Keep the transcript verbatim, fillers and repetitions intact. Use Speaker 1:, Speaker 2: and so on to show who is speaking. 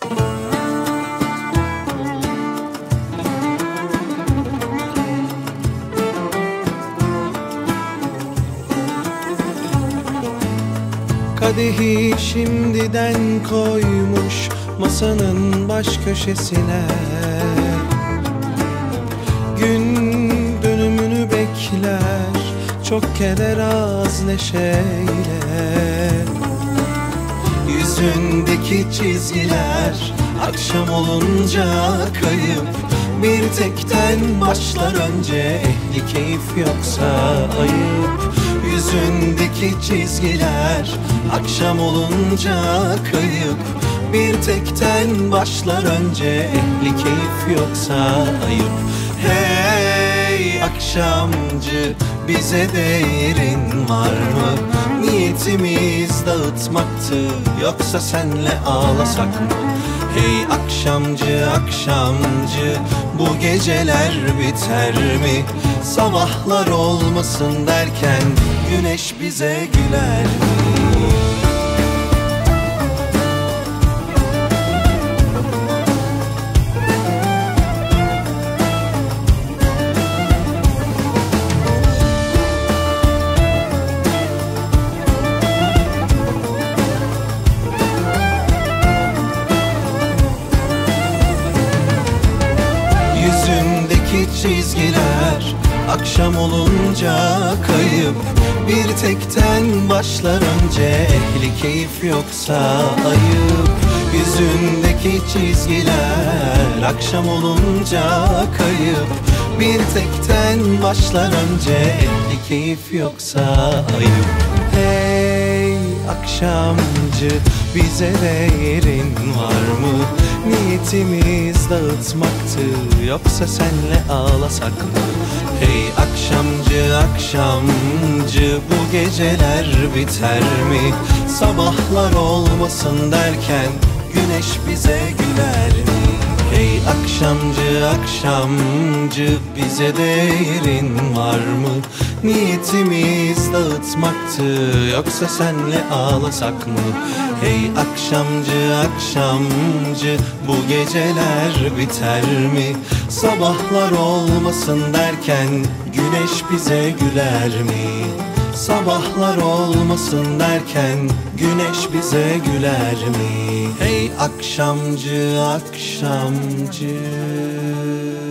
Speaker 1: Kadehi şimdiden koymuş masanın baş köşesine. Gün dönümünü bekler çok keder az neşeyle. Yüzündeki çizgiler akşam olunca kayıp. Bir tekten başlar önce, ehli keyif yoksa ayıp. Yüzündeki çizgiler akşam olunca kayıp. Bir tekten başlar önce, ehli keyif yoksa ayıp. Hey akşamcı, bize değerin var mı? Niyetimiz dağıtmaktı, yoksa senle ağlasak mı? Hey akşamcı akşamcı, bu geceler biter mi? Sabahlar olmasın derken güneş bize güler mi? Yüzündeki çizgiler akşam olunca kayıp. Bir tekten başlar önce, ehli keyif yoksa ayıp. Yüzündeki çizgiler akşam olunca kayıp. Bir tekten başlar önce, ehli keyif yoksa ayıp. Hey akşamcı, bize değerin var mı? Niyetimiz dağıtmaktı, yoksa senle ağlasak mı? Hey akşamcı akşamcı, bu geceler biter mi? Sabahlar olmasın derken güneş bize güler mi? Hey akşamcı akşamcı, bize değerin var mı? Niyetimiz dağıtmaktı, yoksa senle ağlasak mı? Hey akşamcı akşamcı, bu geceler biter mi? Sabahlar olmasın derken güneş bize güler mi? Sabahlar olmasın derken güneş bize güler mi? Hey akşamcı akşamcı.